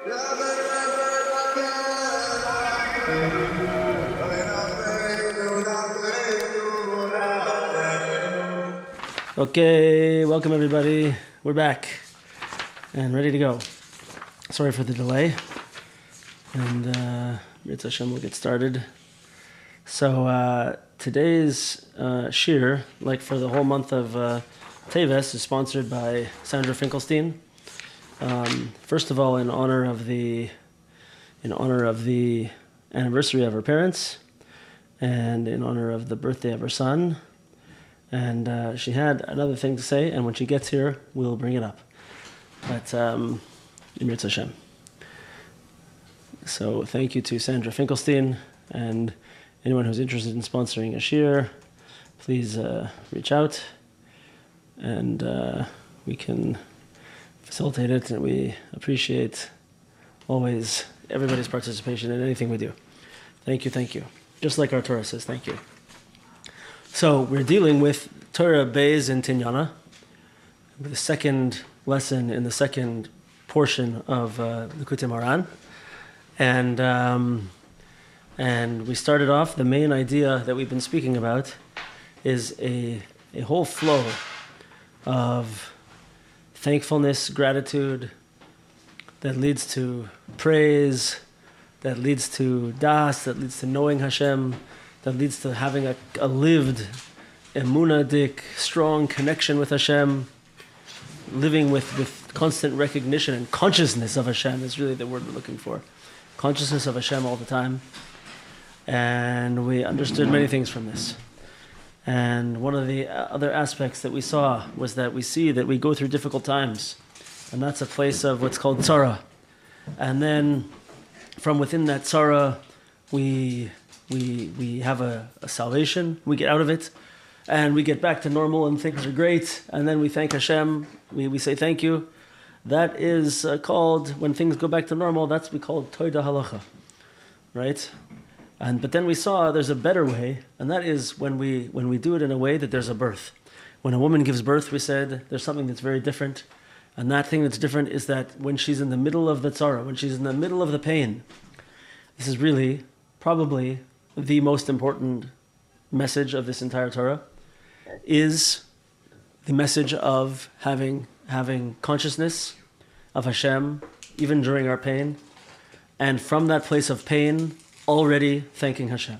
Okay, welcome everybody. We're back and ready to go. Sorry for the delay. And Mitzvah Hashem will get started. So today's shir, like for the whole month of Teves, is sponsored by Sandra Finkelstein. First of all, in honor of the anniversary of her parents, and in honor of the birthday of her son. And she had another thing to say, and when she gets here, we'll bring it up. But Mitzvah Hashem. So thank you to Sandra Finkelstein, and anyone who's interested in sponsoring a shir, please reach out, and we can facilitate it. And we appreciate always everybody's participation in anything we do. Thank you. Just like our Torah says, thank you. So we're dealing with Torah Beis in Tinyana, the second lesson in the second portion of Likutei Moharan. And we started off, the main idea that we've been speaking about is a whole flow of thankfulness, gratitude, that leads to praise, that leads to das, that leads to knowing Hashem, that leads to having a lived, emunadik, strong connection with Hashem, living with constant recognition and consciousness of Hashem is really the word we're looking for. Consciousness of Hashem all the time. And we understood many things from this. And one of the other aspects that we saw was that we see that we go through difficult times. And that's a place of what's called tzara. And then from within that tzara, we have a salvation, we get out of it, and we get back to normal and things are great, and then we thank Hashem, we say thank you. That is called, when things go back to normal, that's what we call Toida Halacha, right? But then we saw there's a better way, and that is when we do it in a way that there's a birth. When a woman gives birth, we said, there's something that's very different, and that thing that's different is that when she's in the middle of the tzara, when she's in the middle of the pain, this is really probably the most important message of this entire Torah, is the message of having consciousness of Hashem even during our pain, and from that place of pain already thanking Hashem.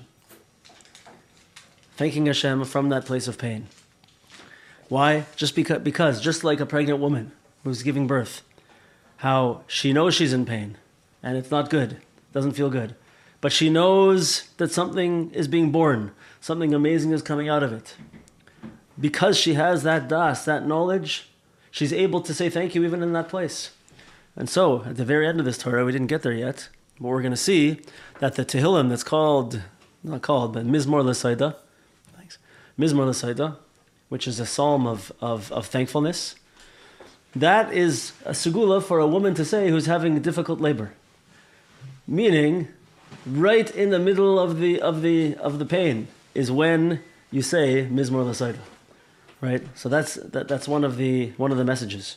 Thanking Hashem from that place of pain. Why? Just because just like a pregnant woman who's giving birth, how she knows she's in pain and it's not good, doesn't feel good. But she knows that something is being born, something amazing is coming out of it. Because she has that das, that knowledge, she's able to say thank you even in that place. And so, at the very end of this Torah, we didn't get there yet, but we're going to see that the Tehillim that's not called, but Mizmor L'Saida, Mizmor L'Saida, which is a psalm of thankfulness, that is a segula for a woman to say who's having difficult labor. Meaning, right in the middle of the pain is when you say Mizmor L'Saida, right? So that's one of the messages.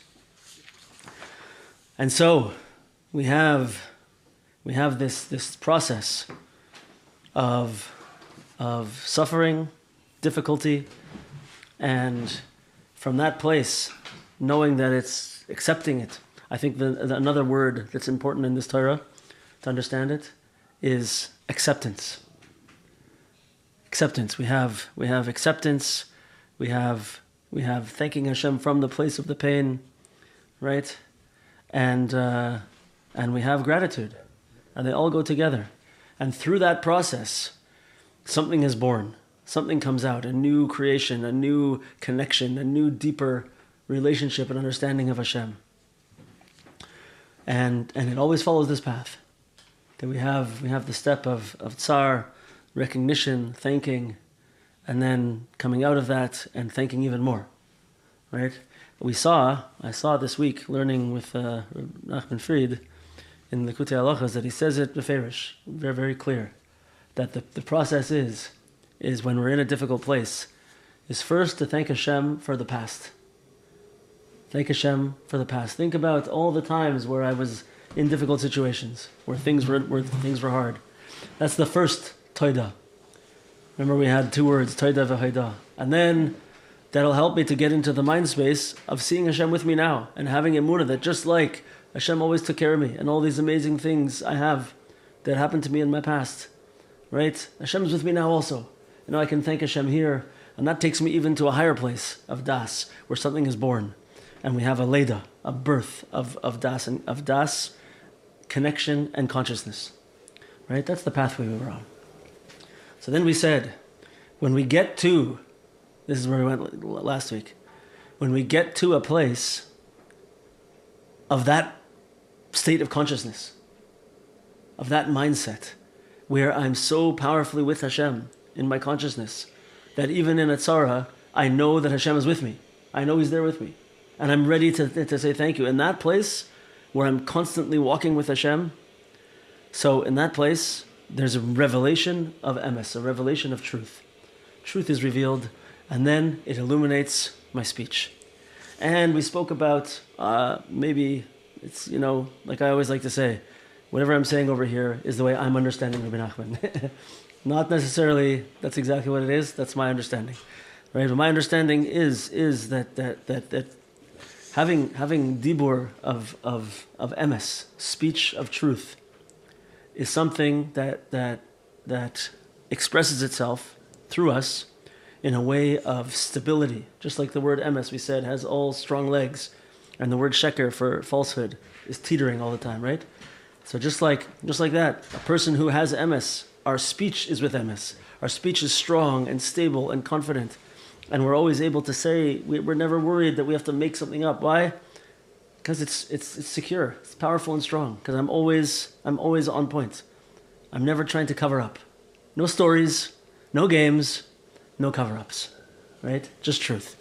And so we have this process of suffering, difficulty, and from that place, knowing that it's accepting it. I think another word that's important in this Torah to understand it is acceptance. Acceptance. We have acceptance. We have thanking Hashem from the place of the pain, right? And we have gratitude, and they all go together. And through that process, something is born. Something comes out. A new creation, a new connection, a new deeper relationship and understanding of Hashem. And it always follows this path. That we have the step of tsar, recognition, thanking, and then coming out of that and thanking even more, right? I saw this week learning with Nachman Fried in the Likutei Halachos that he says it beferish, very, very clear, that the process is when we're in a difficult place, is first to thank Hashem for the past. Thank Hashem for the past. Think about all the times where I was in difficult situations where things were hard. That's the first toida. Remember, we had two words, toida v'haida, and then that'll help me to get into the mind space of seeing Hashem with me now and having emunah that just like Hashem always took care of me and all these amazing things I have that happened to me in my past, right? Hashem's with me now also. I can thank Hashem here, and that takes me even to a higher place of das, where something is born, and we have a leda, a birth of das, and of das, connection and consciousness, right? That's the pathway we were on. So then we said, when we get to, this is where we went last week, when we get to a place of that state of consciousness, of that mindset, where I'm so powerfully with Hashem in my consciousness, that even in a tzara, I know that Hashem is with me. I know He's there with me. And I'm ready to say thank you. In that place, where I'm constantly walking with Hashem, so in that place, there's a revelation of emes, a revelation of truth. Truth is revealed, and then it illuminates my speech. And we spoke about, maybe, it's, like I always like to say, whatever I'm saying over here is the way I'm understanding Rabbi Nachman. Not necessarily that's exactly what it is, that's my understanding. Right? But my understanding is that having dibur of emes, speech of truth, is something that expresses itself through us in a way of stability. Just like the word emes, we said, has all strong legs, and the word sheker for falsehood is teetering all the time, right? So just like that, a person who has emes, our speech is with emes. Our speech is strong and stable and confident, and we're always able to say, we're never worried that we have to make something up. Why? Because it's secure, it's powerful and strong. Because I'm always on point. I'm never trying to cover up. No stories, no games, no cover-ups, right? Just truth.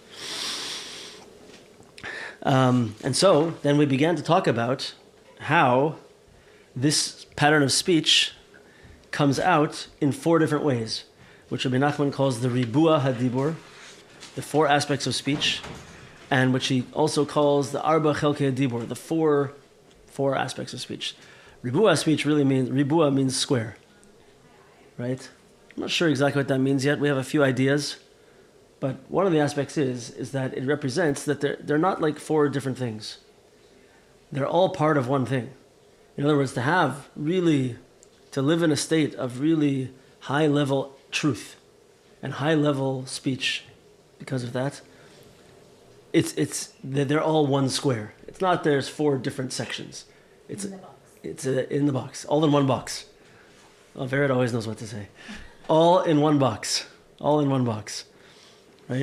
And so then we began to talk about how this pattern of speech comes out in 4 different ways, which Rabbi Nachman calls the ribua hadibur, the 4 aspects of speech, and which he also calls the arba chelkei hadibur, the four aspects of speech. Ribua means square, right? I'm not sure exactly what that means yet. We have a few ideas, but one of the aspects is that it represents that they're not like 4 different things. They're all part of one thing. In other words, to live in a state of really high-level truth and high-level speech, because of that, they're all one square. It's not there's 4 different sections. It's in the box, all in one box. Oh, Vered always knows what to say. All in one box. All in one box, right?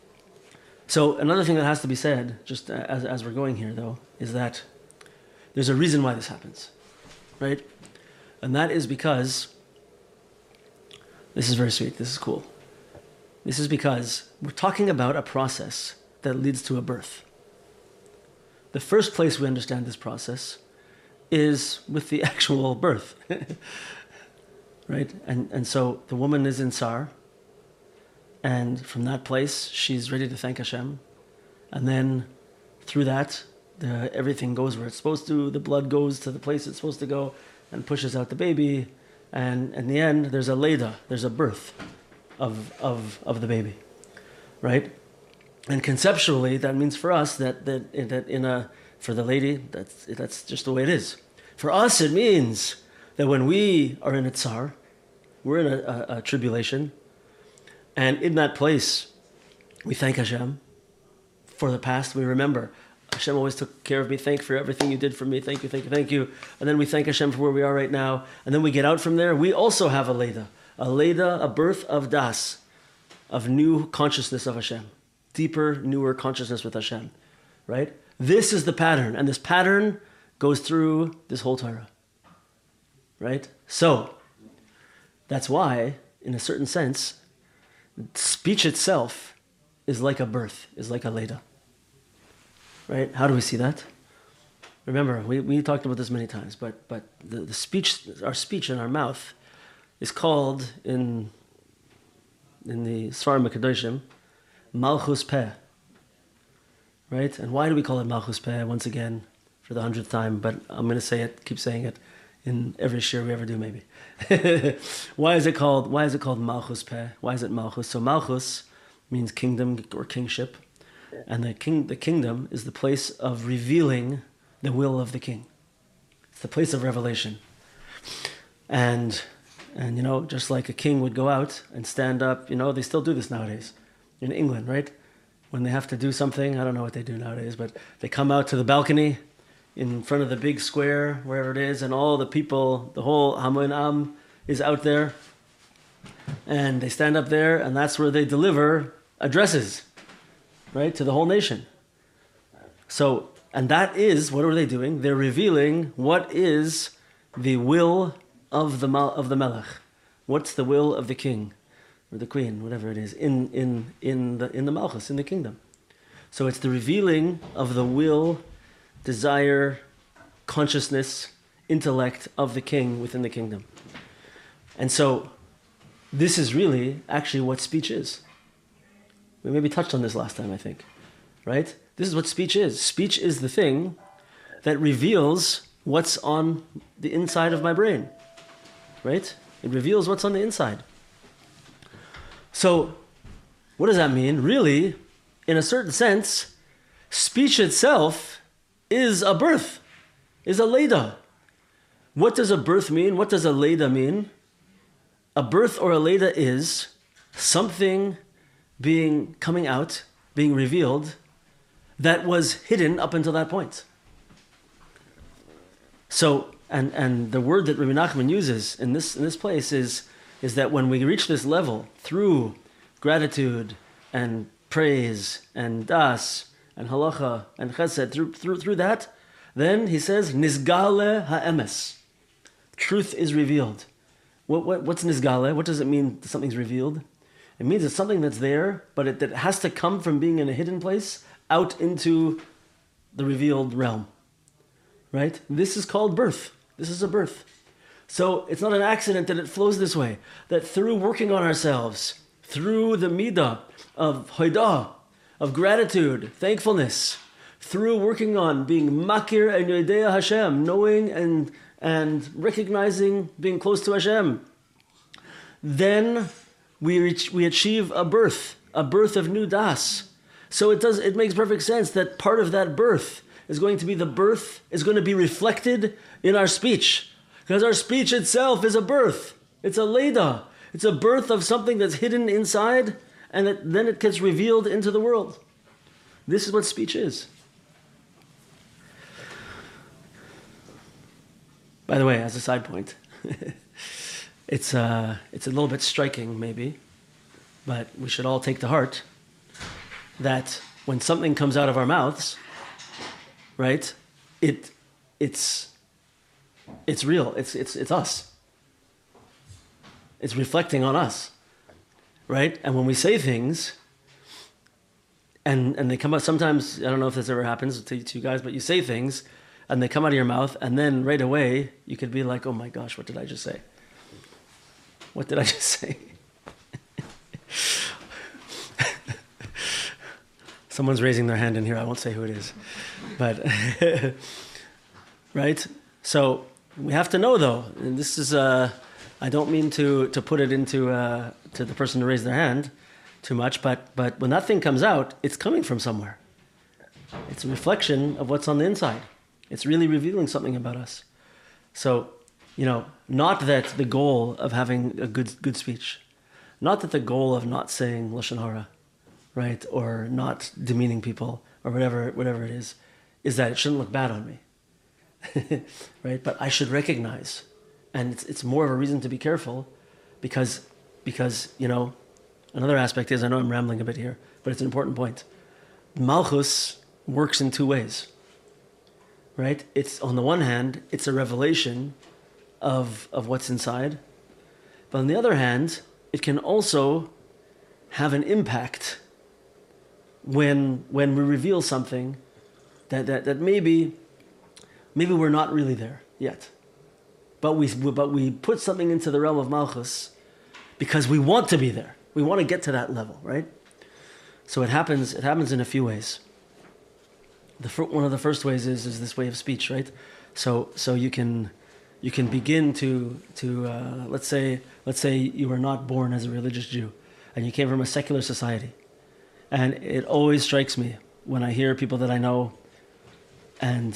So another thing that has to be said, just as we're going here, though, is that there's a reason why this happens, right? And that is because, this is very sweet, this is cool. This is because we're talking about a process that leads to a birth. The first place we understand this process is with the actual birth, right? And so the woman is in Tsar, and from that place, she's ready to thank Hashem. And then through that, everything goes where it's supposed to, the blood goes to the place it's supposed to go, and pushes out the baby, and in the end, there's a leda, there's a birth of the baby, right? And conceptually, that means for us for the lady, that's just the way it is. For us, it means that when we are in a tsar, we're in a tribulation, and in that place, we thank Hashem for the past. We remember Hashem always took care of me. Thank you for everything you did for me. Thank you, thank you, thank you. And then we thank Hashem for where we are right now. And then we get out from there. We also have a leda, a birth of das, of new consciousness of Hashem, deeper, newer consciousness with Hashem, right? This is the pattern, and this pattern goes through this whole Torah, right? So that's why, in a certain sense, speech itself is like a birth, is like a leda. Right? How do we see that? Remember, we talked about this many times, but the speech, our speech in our mouth, is called in the Sfarim HaKadoshim, Malchus Peh. Right? And why do we call it Malchus Peh? Once again, for the 100th time, but I'm going to say it, keep saying it in every shir we ever do, maybe. Why is it called Malchus Peh? Why is it Malchus? So Malchus means kingdom or kingship, and the kingdom is the place of revealing the will of the king. It's the place of revelation. And just like a king would go out and stand up, they still do this nowadays in England, right? When they have to do something, I don't know what they do nowadays, but they come out to the balcony in front of the big square, wherever it is, and all the people, the whole Hamun Am is out there, and they stand up there, and that's where they deliver addresses, right, to the whole nation. So, and that is, what are they doing? They're revealing what is the will of the Melech. What's the will of the king or the queen, whatever it is, in the Malchus, in the kingdom. So it's the revealing of the will, desire, consciousness, intellect of the king within the kingdom. And so this is really actually what speech is. We maybe touched on this last time, I think, right? This is what speech is. Speech is the thing that reveals what's on the inside of my brain, right? It reveals what's on the inside. So what does that mean? Really, in a certain sense, speech itself is a birth, is a Leda. What does a birth mean? What does a Leda mean? A birth or a Leda is something coming out, being revealed, that was hidden up until that point. So, and the word that Rabbi Nachman uses in this place is that when we reach this level through gratitude and praise and das and halacha and chesed, through that, then he says nisgale ha'emes, truth is revealed. What's nisgale? What does it mean that something's revealed? It means it's something that's there, but it has to come from being in a hidden place out into the revealed realm, right? This is called birth. This is a birth. So it's not an accident that it flows this way, that through working on ourselves, through the midah of hoidah, of gratitude, thankfulness, through working on being makir and yodea Hashem, knowing and recognizing, being close to Hashem, then we achieve a birth of new das. So it makes perfect sense that part of that birth is going to be reflected in our speech. Because our speech itself is a birth. It's a Leda. It's a birth of something that's hidden inside, and then it gets revealed into the world. This is what speech is. By the way, as a side point, it's a little bit striking maybe, but we should all take to heart that when something comes out of our mouths, right, it's real. It's us. It's reflecting on us, right? And when we say things, and they come out, sometimes, I don't know if this ever happens to you guys, but you say things, and they come out of your mouth, and then right away, you could be like, oh my gosh, what did I just say? What did I just say? Someone's raising their hand in here. I won't say who it is. But, right? So we have to know, though, and this is, I don't mean to put it into to the person to raise their hand too much, but when that thing comes out, it's coming from somewhere. It's a reflection of what's on the inside. It's really revealing something about us. So, not that the goal of having a good speech, not that the goal of not saying Lashon Hara, right, or not demeaning people, or whatever it is that it shouldn't look bad on me, right? But I should recognize, and it's more of a reason to be careful, because another aspect is, I know I'm rambling a bit here, but it's an important point. Malchus works in two ways, right? It's, on the one hand, it's a revelation of what's inside, but on the other hand, it can also have an impact when we reveal something that maybe we're not really there yet, but we put something into the realm of Malchus because we want to be there. We want to get to that level, right? So it happens in a few ways. one of the first ways is this way of speech, right? So you can begin to let's say you were not born as a religious Jew, and you came from a secular society, and it always strikes me when I hear people that I know, and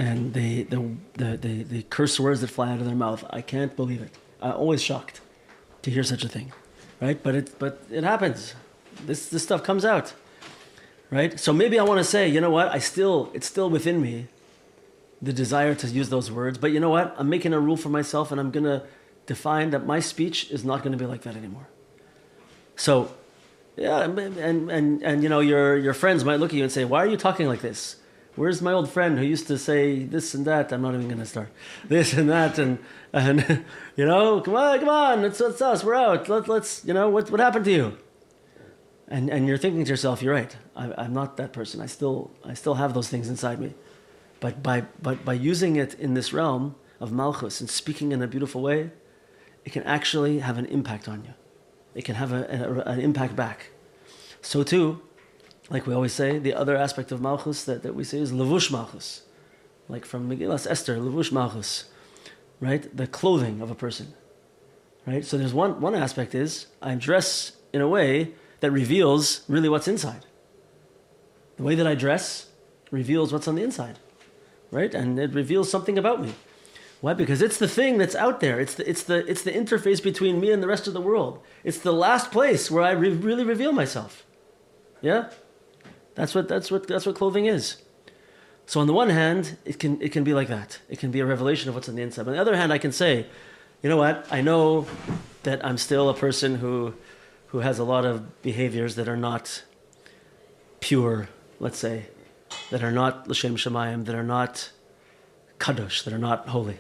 the curse words that fly out of their mouth. I can't believe it. I'm always shocked to hear such a thing, right? But it happens. This stuff comes out, right? So maybe I want to say, you know what? It's still within me, the desire to use those words. But you know what? I'm making a rule for myself, and I'm gonna define that my speech is not going to be like that anymore. So, yeah, and you know, your friends might look at you and say, "Why are you talking like this? Where's my old friend who used to say this and that?" I'm not even going to start this and that, and you know, come on, it's us, we're out. Let's you know, what happened to you? And you're thinking to yourself, you're right. I'm not that person. I still have those things inside me, but by using it in this realm of Malchus and speaking in a beautiful way, it can actually have an impact on you. It can have an impact back. So too, like we always say, the other aspect of Malchus that we say is Levush Malchus. Like from Megillas Esther, Levush Malchus, right? The clothing of a person, right? So there's one aspect is, I dress in a way that reveals really what's inside. The way that I dress reveals what's on the inside, right? And it reveals something about me. Why? Because it's the thing that's out there. It's the interface between me and the rest of the world. It's the last place where I really reveal myself. Yeah, that's what clothing is. So on the one hand, it can be like that. It can be a revelation of what's on the inside. But on the other hand, I can say, you know what? I know that I'm still a person who has a lot of behaviors that are not pure. Let's say, that are not l'shem shamayim, that are not kadosh, that are not holy.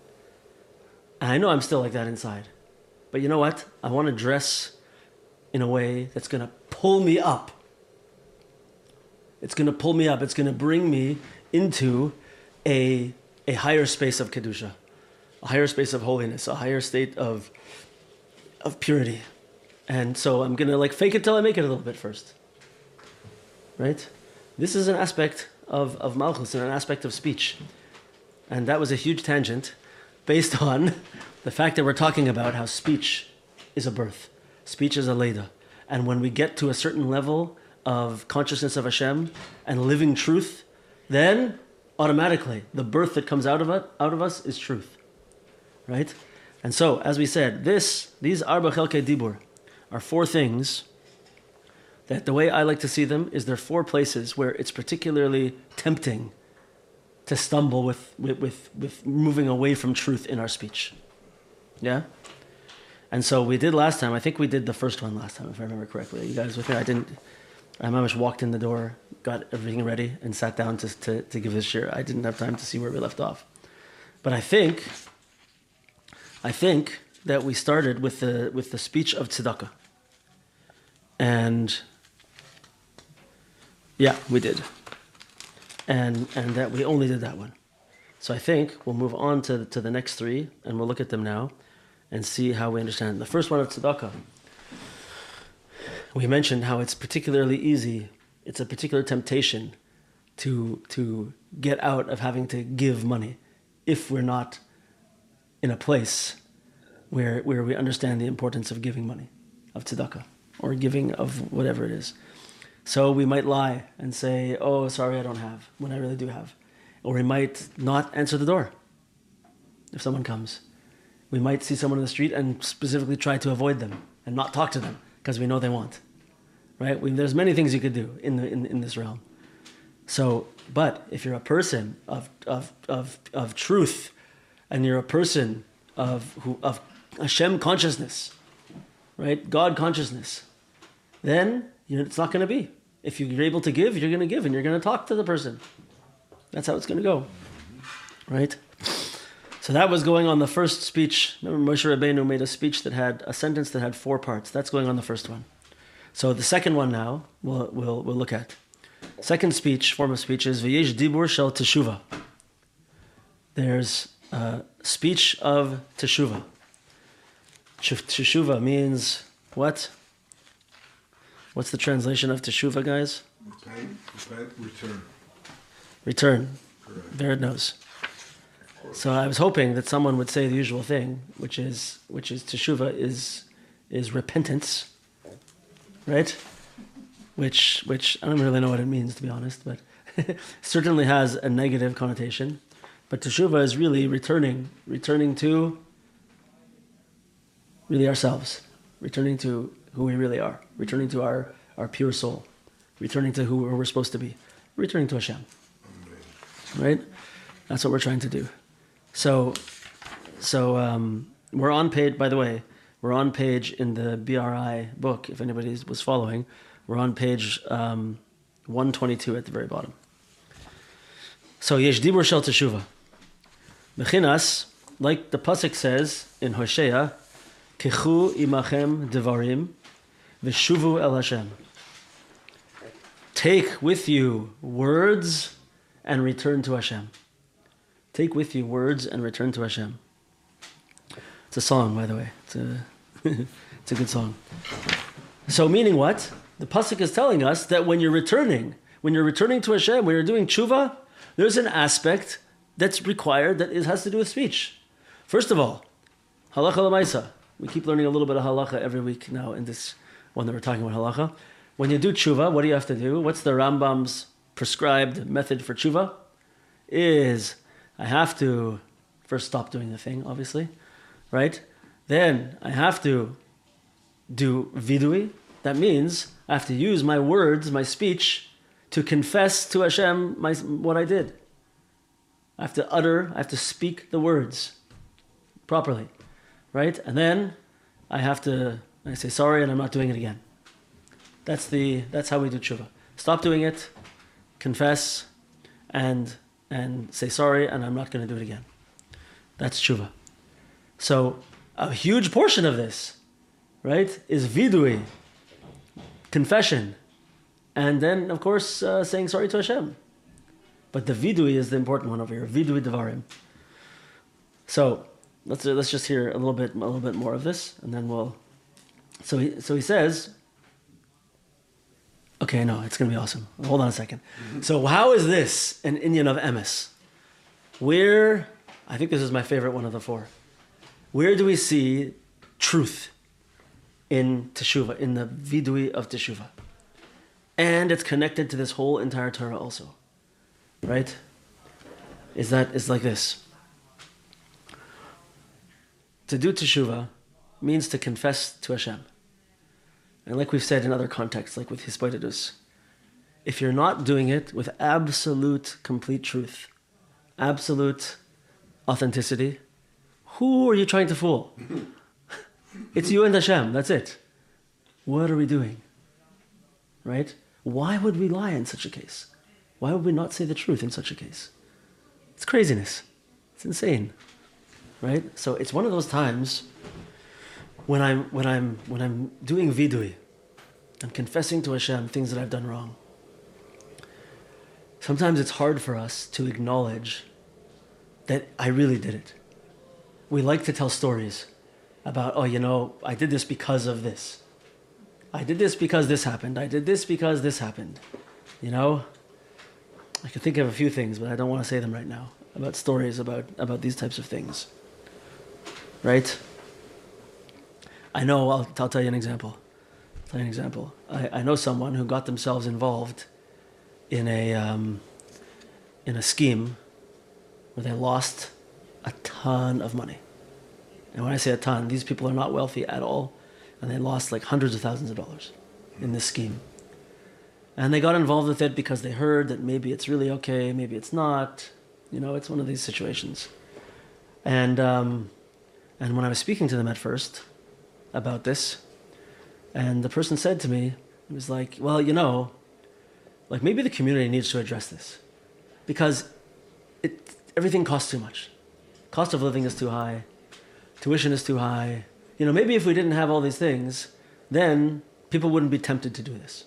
And I know I'm still like that inside. But you know what? I want to dress in a way that's going to pull me up. It's going to pull me up. It's going to bring me into a higher space of kedusha, a higher space of holiness, a higher state of purity. And so I'm going to like fake it till I make it a little bit first. Right? This is an aspect of Malchus and an aspect of speech. And that was a huge tangent based on the fact that we're talking about how speech is a birth. Speech is a Leda. And when we get to a certain level of consciousness of Hashem and living truth, then automatically the birth that comes out of us is truth. Right? And so, as we said, these Arba Chelkei Dibur are four things that the way I like to see them is there are four places where it's particularly tempting to stumble with moving away from truth in our speech. Yeah? And so we did last time, I think we did the first one last time, if I remember correctly. Are you guys with me? I just walked in the door, got everything ready, and sat down to give this share. I didn't have time to see where we left off. But I think that we started with the speech of tzedakah. And yeah, we did. And that we only did that one. So I think we'll move on to the next three, and we'll look at them now and see how we understand. The first one of tzedakah, we mentioned how it's particularly easy, it's a particular temptation to get out of having to give money if we're not in a place where we understand the importance of giving money, of tzedakah, or giving of whatever it is. So we might lie and say, "Oh, sorry, I don't have," when I really do have. Or we might not answer the door if someone comes. We might see someone in the street and specifically try to avoid them and not talk to them because we know they want. Right? There's many things you could do in this realm. So, but if you're a person of truth, and you're a person of Hashem consciousness, right? God consciousness, then it's not going to be. If you're able to give, you're going to give, and you're going to talk to the person. That's how it's going to go, right? So that was going on the first speech. Remember, Moshe Rabbeinu made a speech that had a sentence that had 4 parts. That's going on the first one. So the second one now we'll look at. Second speech, form of speech is V'yesh dibur shel teshuvah. There's a speech of teshuvah. Teshuvah means what? What's the translation of teshuvah, guys? Repent, return. return. There it knows. So I was hoping that someone would say the usual thing, which is teshuvah is repentance, right? Which I don't really know what it means, to be honest, but certainly has a negative connotation. But teshuvah is really returning to really ourselves, returning to who we really are, returning to our pure soul, returning to who we're supposed to be, returning to Hashem. Right? That's what we're trying to do. So we're on page, by the way, we're on page in the BRI book, if anybody was following, we're on page 122 at the very bottom. So, Yesh Dibur Shel Teshuvah. Bechinas, like the Pasuk says in Hosea, Kechu imachem devarim, v'shuvu el Hashem. Take with you words and return to Hashem. Take with you words and return to Hashem. It's a song, by the way. It's a good song. So meaning what? The Pasuk is telling us that when you're returning to Hashem, when you're doing tshuva, there's an aspect that's required that it has to do with speech. First of all, halacha l'maisa. We keep learning a little bit of halacha every week now in this one that we're talking about halacha. When you do tshuva, what do you have to do? What's the Rambam's prescribed method for tshuva? Is I have to first stop doing the thing, obviously, right? Then I have to do vidui. That means I have to use my words, my speech, to confess to Hashem what I did. I have to speak the words properly, right? And then I say sorry and I'm not doing it again. That's how we do tshuva. Stop doing it, confess, and say sorry, and I'm not going to do it again. That's tshuva. So a huge portion of this, right, is vidui, confession, and then of course saying sorry to Hashem. But the vidui is the important one over here. Vidui devarim. So let's just hear a little bit more of this, and then we'll. So he says. Okay, no, it's going to be awesome. Hold on a second. So how is this an inyan of emes? I think this is my favorite one of the four. Where do we see truth in teshuvah, in the vidui of teshuvah? And it's connected to this whole entire Torah also. Right? It's like this. To do teshuvah means to confess to Hashem. And like we've said in other contexts, like with Hisbodedus, if you're not doing it with absolute, complete truth, absolute authenticity, who are you trying to fool? It's you and Hashem, that's it. What are we doing? Right? Why would we lie in such a case? Why would we not say the truth in such a case? It's craziness. It's insane. Right? So it's one of those times when I'm doing vidui, I'm confessing to Hashem things that I've done wrong. Sometimes it's hard for us to acknowledge that I really did it. We like to tell stories about, I did this because of this. I did this because this happened. I did this because this happened. I can think of a few things, but I don't want to say them right now, about stories about these types of things. Right? I know, I'll tell you an example. I know someone who got themselves involved in a scheme where they lost a ton of money. And when I say a ton, these people are not wealthy at all, and they lost like hundreds of thousands of dollars in this scheme. And they got involved with it because they heard that maybe it's really okay, maybe it's not. It's one of these situations. And when I was speaking to them at first about this, and the person said to me, it was like, well, maybe the community needs to address this because everything costs too much. Cost of living is too high. Tuition is too high. Maybe if we didn't have all these things, then people wouldn't be tempted to do this.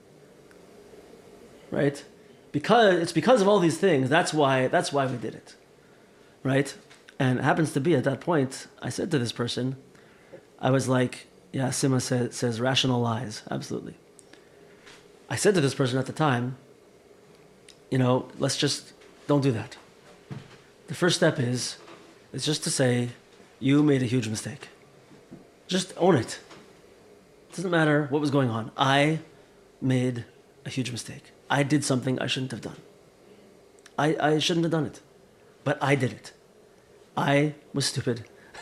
Right? Because of all these things, that's why we did it. Right? And it happens to be at that point, I said to this person, I was like, yeah, Sima says rational lies. Absolutely. I said to this person at the time, let's just don't do that. The first step is just to say, you made a huge mistake. Just own it. It doesn't matter what was going on. I made a huge mistake. I did something I shouldn't have done. I shouldn't have done it. But I did it. I was stupid.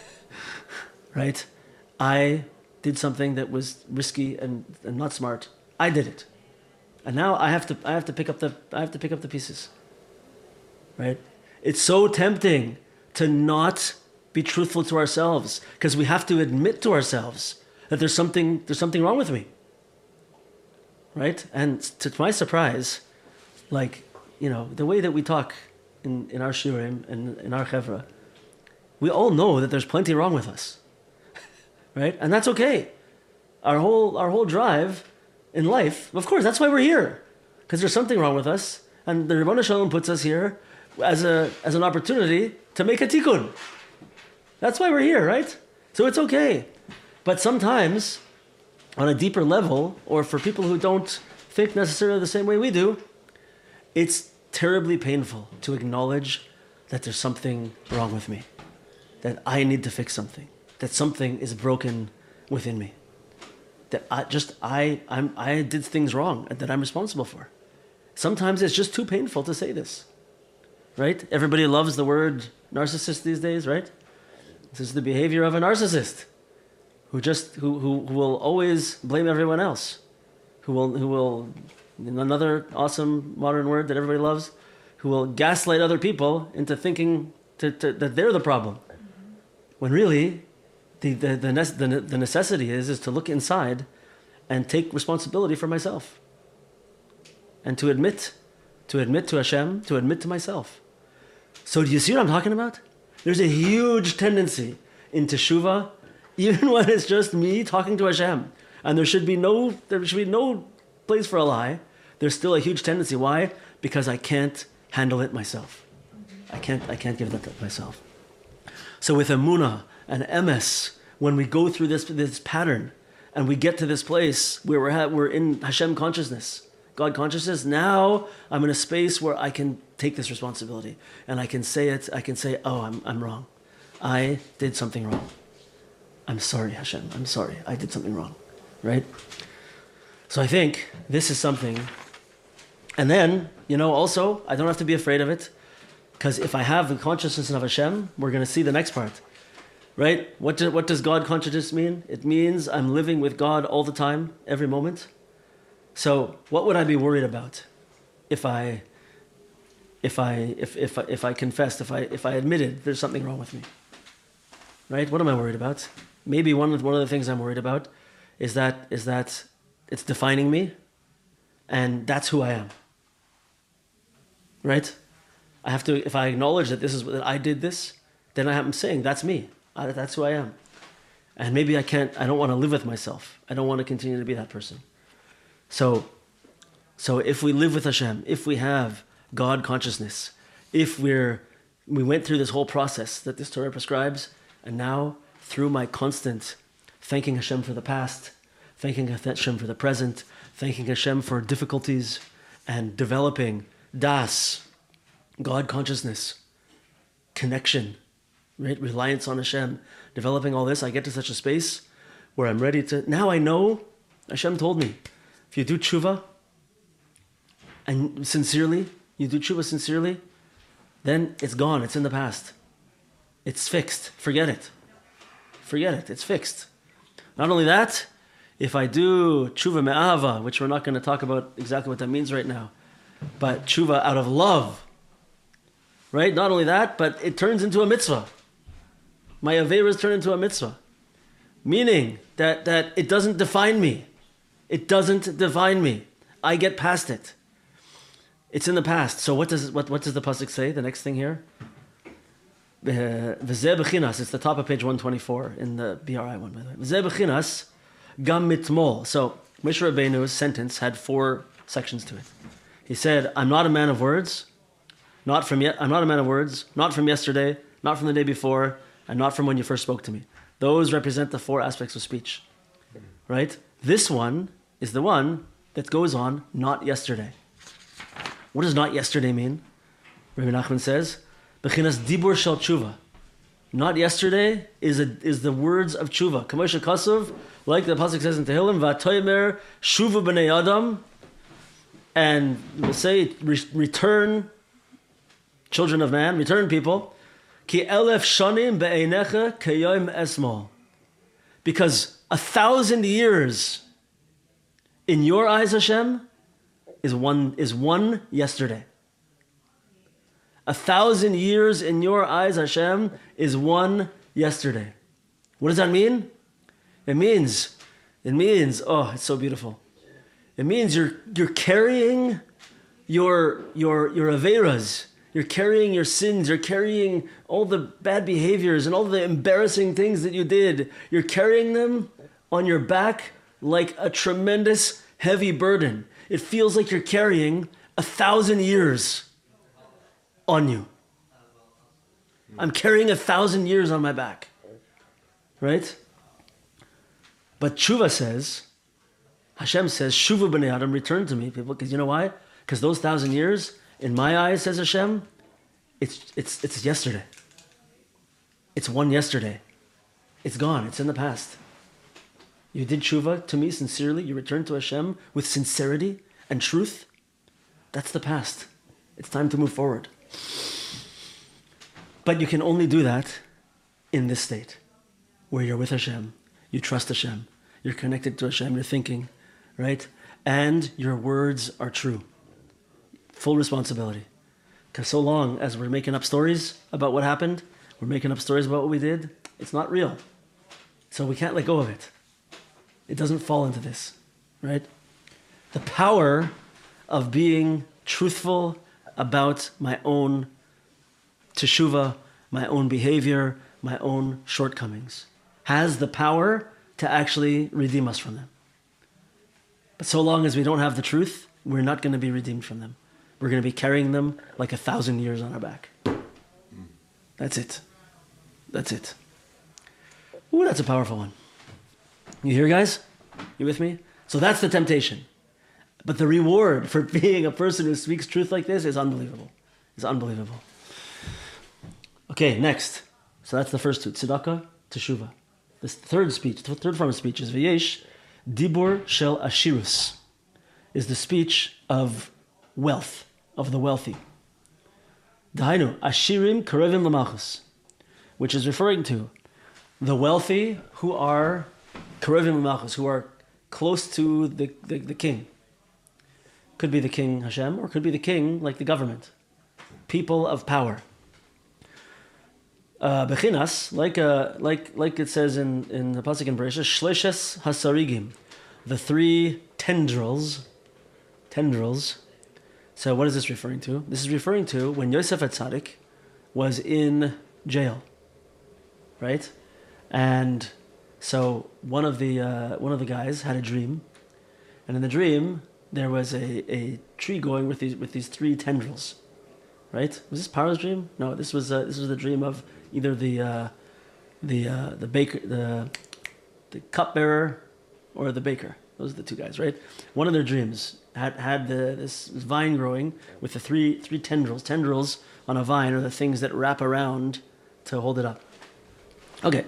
Right? I did something that was risky and not smart. I did it. And now I have to pick up the pieces. Right? It's so tempting to not be truthful to ourselves because we have to admit to ourselves that there's something wrong with me. Right? And to my surprise, the way that we talk in our shiurim and in our chevra, we all know that there's plenty wrong with us. Right? And that's okay. Our whole drive in life, of course, that's why we're here. Because there's something wrong with us. And the Ribono Shel Olam puts us here as an opportunity to make a tikkun. That's why we're here, right? So it's okay. But sometimes, on a deeper level, or for people who don't think necessarily the same way we do, it's terribly painful to acknowledge that there's something wrong with me, that I need to fix something, that something is broken within me, that I did things wrong and that I'm responsible for. Sometimes it's just too painful to say this, right? Everybody loves the word narcissist these days, right? This is the behavior of a narcissist who will always blame everyone else, who will another awesome modern word that everybody loves, who will gaslight other people into thinking that they're the problem, when really the necessity is to look inside and take responsibility for myself, and to admit to Hashem, to admit to myself. So do you see what I'm talking about? There's a huge tendency in teshuvah, even when it's just me talking to Hashem, and there should be no place for a lie. There's still a huge tendency. Why? Because I can't handle it myself. I can't give that to myself. So with emunah and emes, when we go through this pattern, and we get to this place where we're in Hashem consciousness, God consciousness, now I'm in a space where I can take this responsibility, and I can say it. I can say, "Oh, I'm wrong. I did something wrong. I'm sorry, Hashem. I'm sorry. I did something wrong." Right? So I think this is something. And then, also, I don't have to be afraid of it, because if I have the consciousness of Hashem, we're going to see the next part. Right? What does God consciousness mean? It means I'm living with God all the time, every moment. So what would I be worried about if I confessed, if I admitted there's something wrong with me? Right? What am I worried about? Maybe one of the things I'm worried about is that it's defining me, and that's who I am. Right? I have to. If I acknowledge that I did this, then I'm saying that's me. That's who I am. And maybe I don't want to live with myself. I don't want to continue to be that person. So if we live with Hashem, if we have God consciousness, if we went through this whole process that this Torah prescribes, and now through my constant thanking Hashem for the past, thanking Hashem for the present, thanking Hashem for difficulties, and developing das, God consciousness, connection, right? Reliance on Hashem, developing all this, I get to such a space where I'm ready to. Now I know, Hashem told me, if you do tshuva, and sincerely, then it's gone, it's in the past. It's fixed, forget it. It's fixed. Not only that, if I do tshuva me'ava, which we're not going to talk about exactly what that means right now, but tshuva out of love, right? Not only that, but it turns into a mitzvah. My averas turn into a mitzvah. Meaning that it doesn't define me. It doesn't define me. I get past it. It's in the past. So what does the pasuk say? The next thing here? V'zeh b'chinas. It's the top of page 124 in the BRI one, by the way. V'zeh b'chinas gam mitmol. So Moshe Rabbeinu's sentence had 4 sections to it. He said, I'm not a man of words, I'm not a man of words, not from yesterday, not from the day before, and not from when you first spoke to me. Those represent the 4 aspects of speech. Right? This one is the one that goes on not yesterday. What does not yesterday mean? Rabbi Nachman says, Bechinas dibur shel tshuva. Not yesterday is the words of tshuva. Kamosha Kasov, like the pasuk says in Tehillim, Vatoymer shuva b'nei adam, and we'll say, return, children of man, return people. Ki elef shanim be'einecha keyom esmol. Because 1,000 years in your eyes, Hashem, is one yesterday. 1,000 years in your eyes, Hashem, is one yesterday. What does that mean? It means, oh, it's so beautiful. It means you're carrying your aveiras, you're carrying your sins, you're carrying all the bad behaviors and all the embarrassing things that you did. You're carrying them on your back like a tremendous heavy burden. It feels like you're carrying 1,000 years on you. I'm carrying 1,000 years on my back. Right? But Tshuva says, Hashem says, Shuva b'nei Adam, return to me, people. Because you know why? Because those 1,000 years, in my eyes, says Hashem, it's yesterday. It's one yesterday. It's gone. It's in the past. You did tshuva to me sincerely. You returned to Hashem with sincerity and truth. That's the past. It's time to move forward. But you can only do that in this state, where you're with Hashem, you trust Hashem, you're connected to Hashem, you're thinking, right? And your words are true. Full responsibility. Because so long as we're making up stories about what happened, we're making up stories about what we did, it's not real. So we can't let go of it. It doesn't fall into this, right? The power of being truthful about my own teshuvah, my own behavior, my own shortcomings, has the power to actually redeem us from them. But so long as we don't have the truth, we're not going to be redeemed from them. We're going to be carrying them like 1,000 years on our back. That's it. That's it. Ooh, that's a powerful one. You hear, guys? You with me? So that's the temptation. But the reward for being a person who speaks truth like this is unbelievable. It's unbelievable. Okay, next. So that's the first two. Tzedakah, Teshuvah. This third speech, the third form of speech is V'yesh Dibur Shel Ashirus, is the speech of wealth, of the wealthy. Dahainu, Ashirim Karevim Lamachus, which is referring to the wealthy who are Karevim Lamachus, who are close to the king. Could be the king Hashem, or could be the king like the government. People of power. Bechinas, like it says in the pasuk in Bereshit, Shleshes Hasarigim, the three tendrils. So what is this referring to? This is referring to when Yosef HaTzadik was in jail, right? And so one of the guys had a dream, and in the dream there was a tree going with these three tendrils, right? Was this Paro's dream? No, this was the dream of either the baker, the cupbearer, or the baker. Those are the two guys, right? One of their dreams had this vine growing with the three tendrils. Tendrils on a vine are the things that wrap around to hold it up. Okay.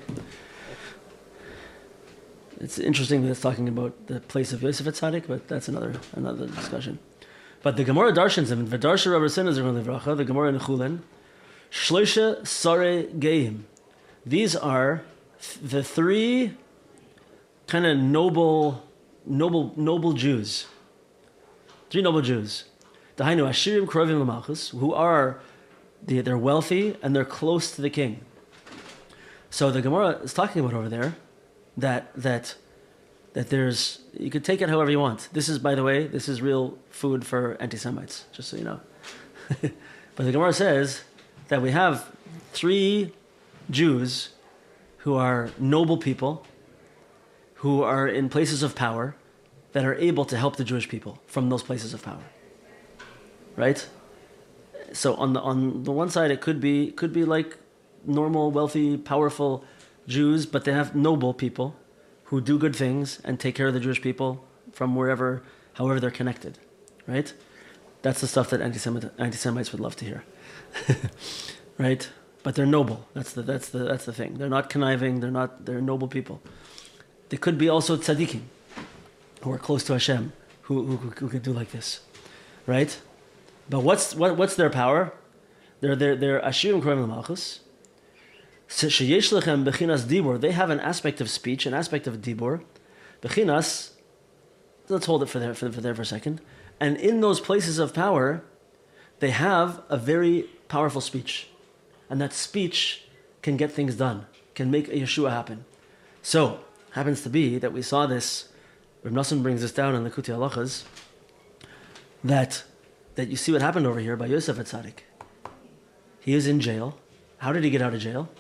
It's interesting that it's talking about the place of Yosef HaTzadik, but that's another discussion. But the Gemara darshans him, V'darsha Rav Rasin Zechron Livracha, the Gemara in Chulin, Shloisha Sare Geim. These are the three kind of noble Jews. Three noble Jews. Dahainu Ashirim Krovim L'Malchus, who are they're wealthy and they're close to the king. So the Gemara is talking about over there that there's, you could take it however you want. This is, by the way, this is real food for anti-Semites, just so you know. But the Gemara says that we have three Jews who are noble people, who are in places of power, that are able to help the Jewish people from those places of power. Right? So on the one side, it could be like normal, wealthy, powerful Jews, but they have noble people who do good things and take care of the Jewish people from however they're connected. Right? That's the stuff that anti-Semites would love to hear, right? But they're noble. That's the thing. They're not conniving. They're noble people. They could be also tzaddikim, who are close to Hashem, who could do like this, right? But what's their power? They're ashirim kroim l'malchus. Sheyesh lechem bechinas dibur. They have an aspect of speech, an aspect of dibur. Bechinas. Let's hold it for there for a second. And in those places of power, they have a very powerful speech, and that speech can get things done, can make a Yeshua happen. So happens to be that we saw this. Reb Nosson brings this down in the Kuti Halachas. That you see what happened over here by Yosef Atzadik. He is in jail. How did he get out of jail?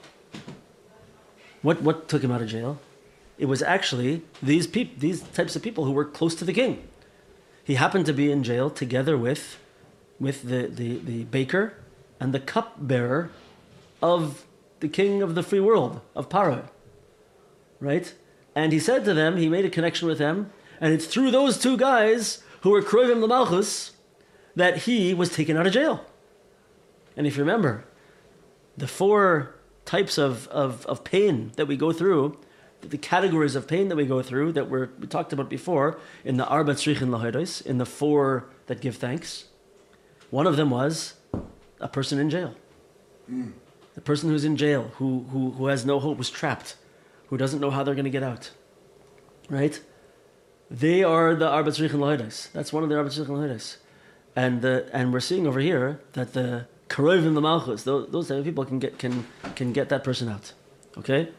What took him out of jail? It was actually these types of people who were close to the king. He happened to be in jail together with the baker and the cupbearer of the king of the free world, of Paro. Right? And he said to them, he made a connection with them, and it's through those two guys who were Kroivim L'Malchus that he was taken out of jail. And if you remember, the 4 types of pain that we go through, the categories of pain that we go through that we talked about before in the Arba Tzrichin Lahodos, in the 4 that give thanks, one of them was a person in jail. The person who's in jail, who has no hope, was trapped, who doesn't know how they're going to get out. Right? They are the Arba Tzrichin Lahodos. That's one of the Arba Tzrichin Lahodos. And we're seeing over here that the Karovim the Malchus, those type of people can get that person out. Okay?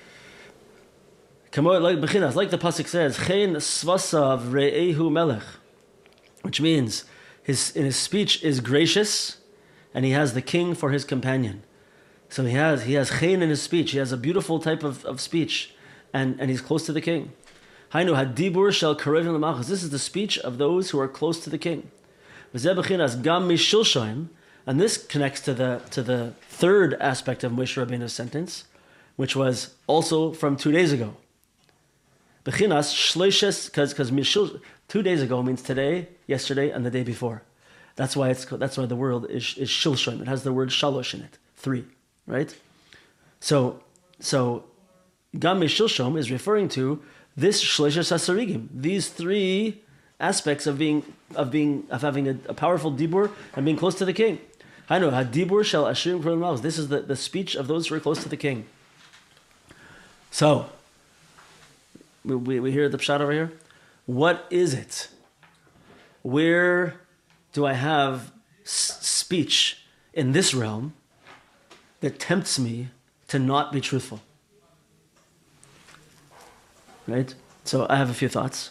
Like the pasuk says, "Chen svasav re'ehu melech," which means in his speech is gracious, and he has the king for his companion. So he has chen in his speech. He has a beautiful type of speech, and he's close to the king. Hainu hadibur shel karovim l'malchus. This is the speech of those who are close to the king. V'zeh b'chinas gam mishilshaim, and this connects to the third aspect of Moshe Rabbeinu's sentence, which was also from 2 days ago. Bechinas shleishes, because 2 days ago means today, yesterday, and the day before. That's why the word is shilshim. It has the word shalosh in it, 3, right? So gam shilshom is referring to this shleishes hasarigim. These 3 aspects of having a powerful dibur and being close to the king. I know hadibur shel ashirim kroim l'malchus. This is the speech of those who are close to the king. So. We hear the pshat over here. What is it? Where do I have speech in this realm that tempts me to not be truthful? Right? So I have a few thoughts.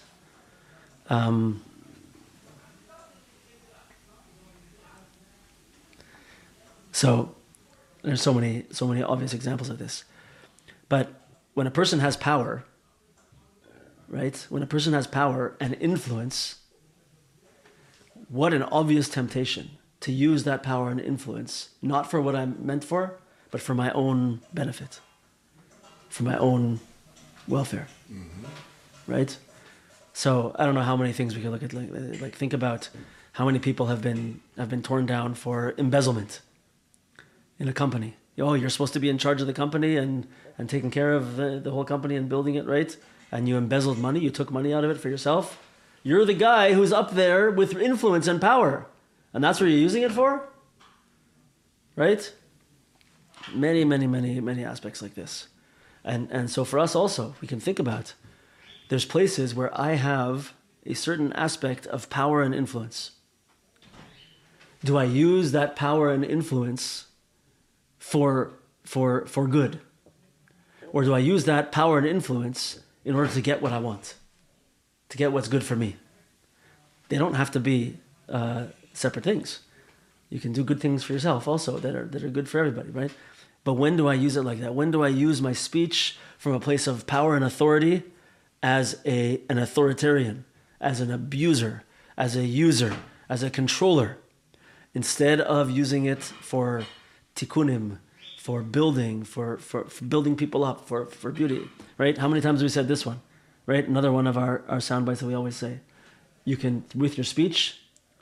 So there's so many obvious examples of this. But when a person has power, right? When a person has power and influence, what an obvious temptation to use that power and influence, not for what I'm meant for, but for my own benefit, for my own welfare, right? So I don't know how many things we can look at. Like think about how many people have been torn down for embezzlement in a company. Oh, you're supposed to be in charge of the company and taking care of the whole company and building it, right? And you embezzled money, you took money out of it for yourself. You're the guy who's up there with influence and power. And that's what you're using it for? Right? Many, many, many, many aspects like this. And so for us also, we can think about, there's places where I have a certain aspect of power and influence. Do I use that power and influence for good? Or do I use that power and influence in order to get what I want, to get what's good for me? They don't have to be separate things. You can do good things for yourself also that are good for everybody, right? But when do I use it like that? When do I use my speech from a place of power and authority as an authoritarian, as an abuser, as a user, as a controller, instead of using it for tikkunim, for building, for building people up, for beauty, right? How many times have we said this one, right? Another one of our sound bites that we always say. You can, with your speech,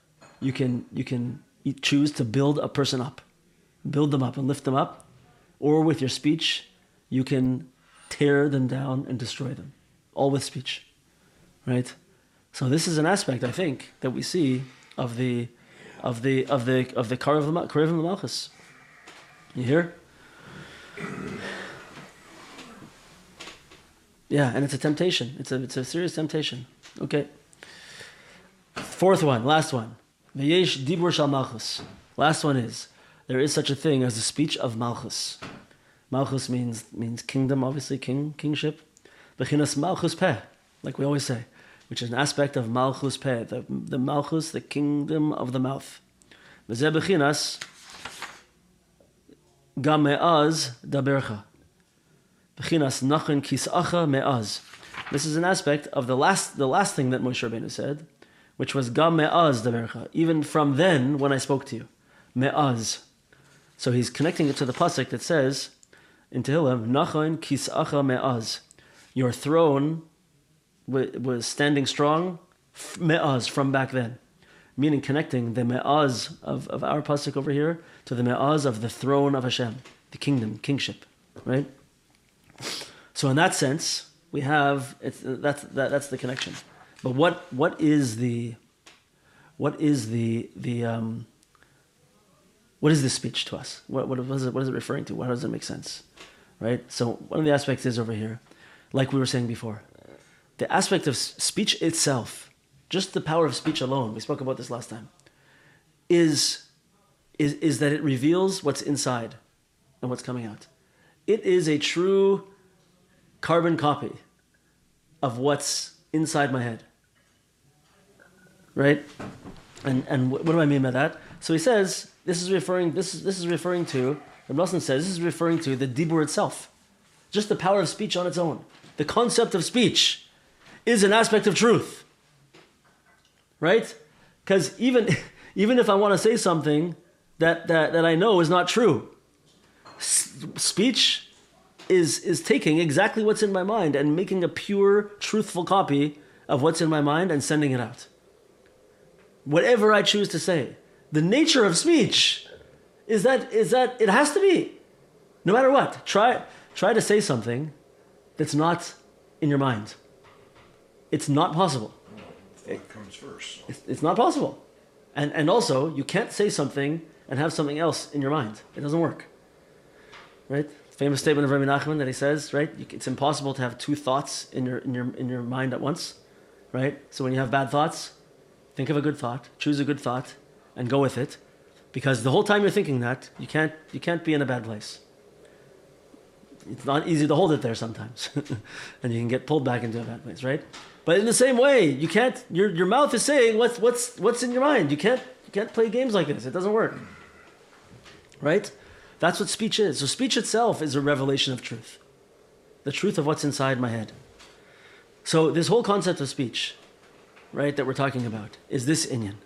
you can choose to build a person up, build them up and lift them up, or with your speech, you can tear them down and destroy them, all with speech, right? So this is an aspect, I think, that we see of the Karevim Malchus. You hear? Yeah, and it's a temptation. It's a serious temptation. Okay. Fourth one, last one. V'yesh dibur shal Malchus. Last one is, there is such a thing as the speech of Malchus. Malchus means kingdom, obviously, kingship. Bechinas Malchus Peh, like we always say, which is an aspect of Malchus Peh, the Malchus, the kingdom of the mouth. V'zeh bechinas gam me'az dabercha. Bechinas nachon kisacha me'az. This is an aspect of the last thing that Moshe Rabbeinu said, which was gam me'az dabercha. Even from then, when I spoke to you, me'az. So he's connecting it to the pasuk that says in Tehillim, nachon kisacha me'az. Your throne was standing strong, me'az, from back then. Meaning connecting the me'az of our pasuk over here to the me'az of the throne of Hashem, the kingdom, kingship, right? So in that sense, we have that's the connection. But what is the speech to us? What is it referring to? How does it make sense? Right? So one of the aspects is over here, like we were saying before, the aspect of speech itself, just the power of speech alone, we spoke about this last time, is that it reveals what's inside and what's coming out. It is a true carbon copy of what's inside my head. Right? And what do I mean by that? So he says, this is referring to, Reb Nosson says, this is referring to the dibur itself. Just the power of speech on its own. The concept of speech is an aspect of truth. Right? Because even if I want to say something that I know is not true, speech is taking exactly what's in my mind and making a pure, truthful copy of what's in my mind and sending it out. Whatever I choose to say. The nature of speech is that it has to be. No matter what. Try to say something that's not in your mind. It's not possible. It comes first. It's not possible. And also, you can't say something and have something else in your mind. It doesn't work. Right? Famous statement of Rabbi Nachman that he says, right? It's impossible to have two thoughts in your mind at once, right? So when you have bad thoughts, think of a good thought, choose a good thought, and go with it, because the whole time you're thinking that, you can't be in a bad place. It's not easy to hold it there sometimes, and you can get pulled back into a bad place, right? But in the same way, you can't. Your mouth is saying what's in your mind. You can't play games like this. It doesn't work, right? That's what speech is. So speech itself is a revelation of truth. The truth of what's inside my head. So this whole concept of speech, right, that we're talking about, is this inyan.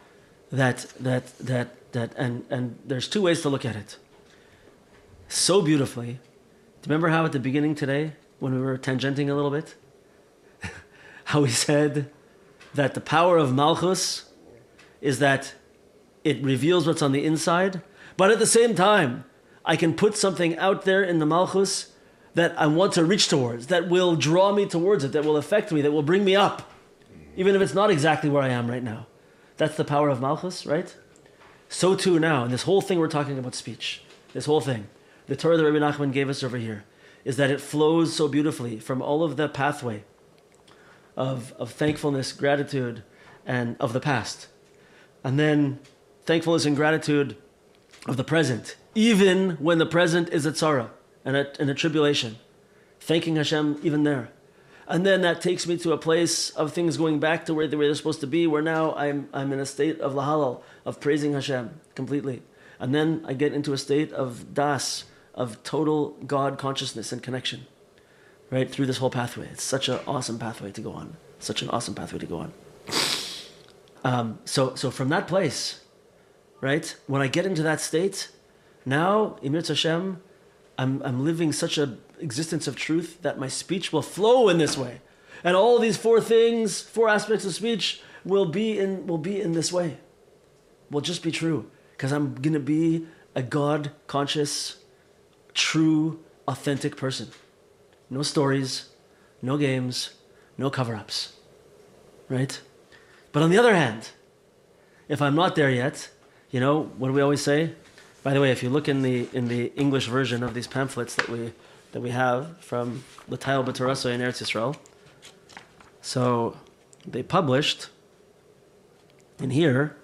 And there's two ways to look at it. So beautifully. Do you remember how at the beginning today, when we were tangenting a little bit, how we said that the power of Malchus is that it reveals what's on the inside, but at the same time, I can put something out there in the Malchus that I want to reach towards, that will draw me towards it, that will affect me, that will bring me up, even if it's not exactly where I am right now. That's the power of Malchus, right? So too now, in this whole thing we're talking about speech, this whole thing, the Torah that Rabbi Nachman gave us over here, is that it flows so beautifully from all of the pathway of thankfulness, gratitude, and of the past. And then thankfulness and gratitude of the present, even when the present is a tzara and a tribulation. Thanking Hashem even there. And then that takes me to a place of things going back to where they're supposed to be, where now I'm in a state of lahalal, of praising Hashem completely. And then I get into a state of das, of total God consciousness and connection, right, through this whole pathway. It's such an awesome pathway to go on. Such an awesome pathway to go on. So from that place, right, when I get into that state, now, Emir Hashem, I'm living such an existence of truth that my speech will flow in this way. And all these four aspects of speech will be in this way. will just be true because I'm going to be a God-conscious, true, authentic person. No stories, no games, no cover-ups, right? But on the other hand, if I'm not there yet, you know, what do we always say? By the way, if you look in the English version of these pamphlets that we have from L'Tayal B'Torah in Eretz Yisrael, so they published in here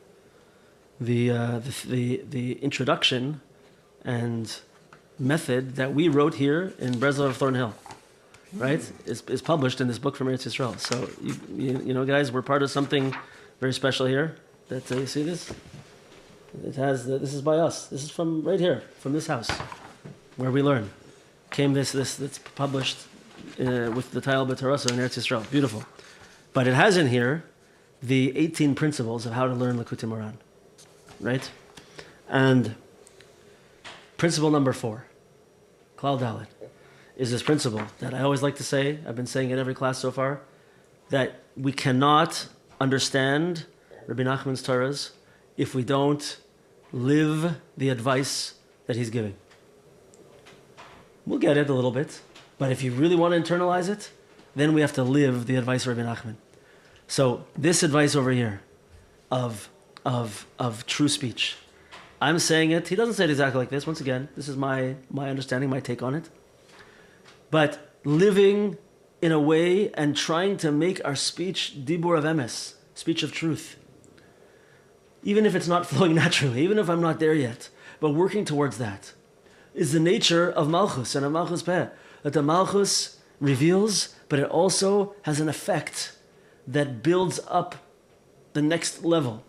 the introduction and method that we wrote here in Breslov of Thornhill, right? Is published in this book from Eretz Yisrael. So you know, guys, we're part of something very special here. That you see this? It has this is by us. This is from right here, from this house, where we learn. Came this that's published with the L'Tayal B'Torah in Eretz Yisrael. Beautiful, but it has in here the 18 principles of how to learn Likutei Moharan, right? And principle number 4, Klal Dalet, is this principle that I always like to say. I've been saying it every class so far, that we cannot understand Rabbi Nachman's Torahs if we don't live the advice that he's giving. We'll get it a little bit, but if you really want to internalize it, then we have to live the advice of Rabbi Nachman. So this advice over here of true speech, I'm saying it. He doesn't say it exactly like this. Once again, this is my understanding, my take on it. But living in a way and trying to make our speech dibur of emes, speech of truth. Even if it's not flowing naturally, even if I'm not there yet, but working towards that, is the nature of Malchus and of Malchus Peh. That the Malchus reveals, but it also has an effect that builds up the next level.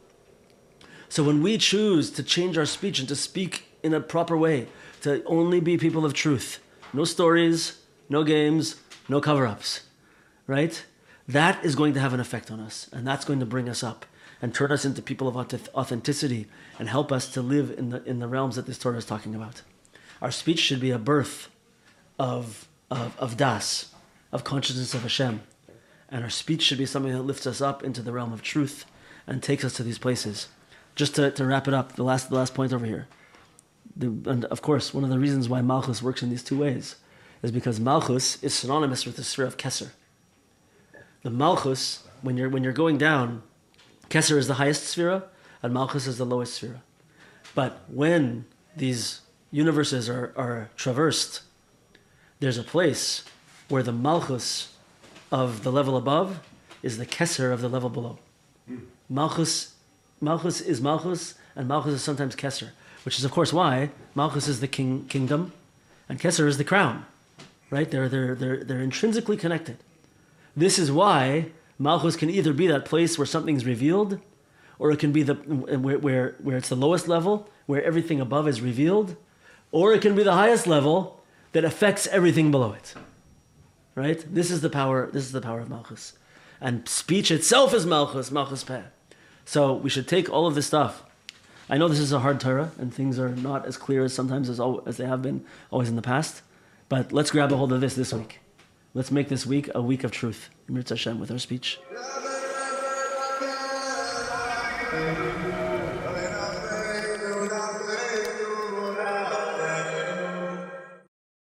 So when we choose to change our speech and to speak in a proper way, to only be people of truth, no stories, no games, no cover-ups, right? That is going to have an effect on us, and that's going to bring us up and turn us into people of authenticity and help us to live in the realms that this Torah is talking about. Our speech should be a birth of das, of consciousness of Hashem. And our speech should be something that lifts us up into the realm of truth and takes us to these places. Just to wrap it up, the last point over here. And of course, one of the reasons why Malchus works in these two ways is because Malchus is synonymous with the sphere of Keser. The Malchus, when you're going down, Keser is the highest sphere, and Malchus is the lowest sphere. But when these universes are traversed, there's a place where the Malchus of the level above is the Keser of the level below. Malchus is Malchus, and Malchus is sometimes Keser, which is of course why Malchus is the kingdom, and Keser is the crown. Right? They're intrinsically connected. This is why Malchus can either be that place where something's revealed, or it can be where it's the lowest level, where everything above is revealed, or it can be the highest level that affects everything below it. Right? This is the power of Malchus. And speech itself is Malchus Peh. So we should take all of this stuff. I know this is a hard Torah, and things are not as clear as sometimes as they have been always in the past, but let's grab a hold of this week. Let's make this week a week of truth, Mirz Hashem, with our speech.